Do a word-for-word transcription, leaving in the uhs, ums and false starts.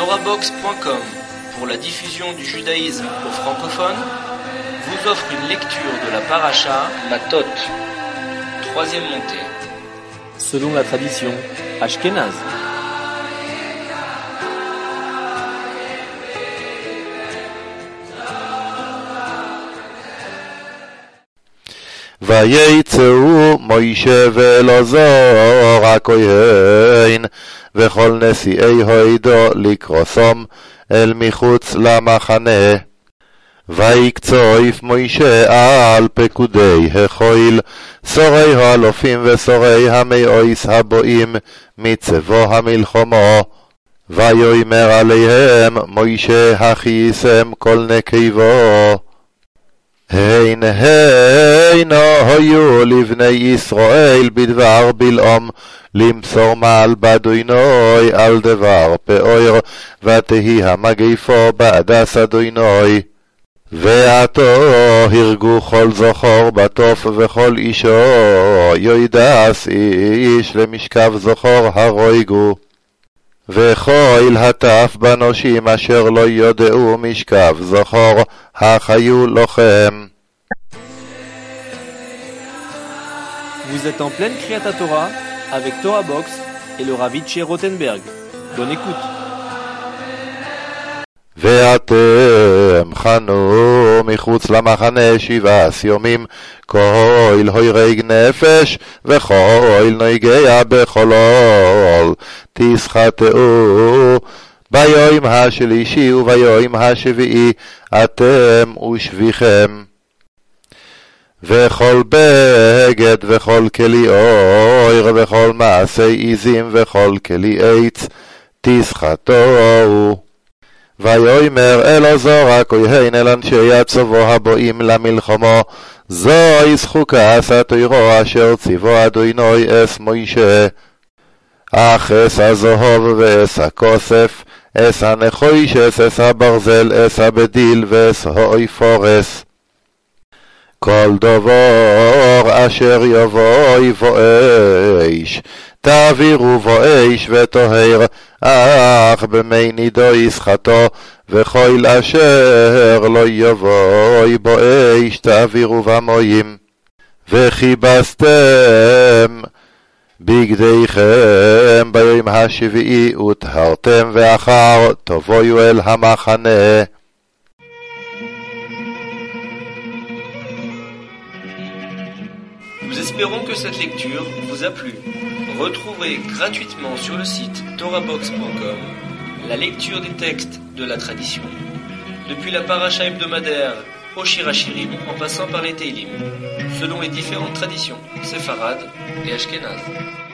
Torabox point com, pour la diffusion du judaïsme aux francophones, vous offre une lecture de la paracha Matot, troisième montée. Selon la tradition ashkénaze. ויצאו מוישה ואלעזר הכהן וכל נשיאי הועדו לקרוסום אל מחוץ למחנה. ויקצוף מוישה על פקודי החויל סורי האלופים וסורי המאויס הבואים מצבו המלחמו. ויאמר עליהם מוישה הכיסם כל נקבו. הנה הנה היו לבני ישראל בדבר בלעום למסור מעל בדוינוי על דבר פאור ותהי המגפו בעדס אדוינוי. ועתו הרגו כל זכור בתוף וכל אישו יוידס איש למשכב זכור הרויגו. וכל הטף בנושים אשר לא יודעו משכב זכור החיו לוחם. Vous êtes en pleine Kriyat Torah avec Torah Box et le Rav Itcher Rothenberg. Bonne écoute. ואתם חנו מחוץ למחנה שבעת יומים כל הורג נפש וכל נוגע בחול תסחטאו ביום השלישי וביום השביעי אתם ושביכם. וכל בגד וכל כלי אור וכל מעשי עזים וכל כלי עץ תסחטאו. ויאמר אלעזר הכהן אל אנשי הצבא הבאים למלחמה זוהי זכוקת התורה אשר ציווה אדוני אס מוישה. אך אס הזהב ואס הכוסף אס הנחושת אס הברזל אס הבדיל ואס האפורס. כל דבר אשר יבוא בו אש תעבירו בו אש וטהר, אך במי נידו יסחטו וכל אשר לא יבוא בו אש תעבירו במים. וכיבסתם בגדיכם ביום השביעי וטהרתם ואחר תבואו אל המחנה. Nous espérons que cette lecture vous a plu. Retrouvez gratuitement sur le site Torabox point com la lecture des textes de la tradition, depuis la paracha hebdomadaire au Shirachirim en passant par les Teilim, selon les différentes traditions séfarades et ashkénazes.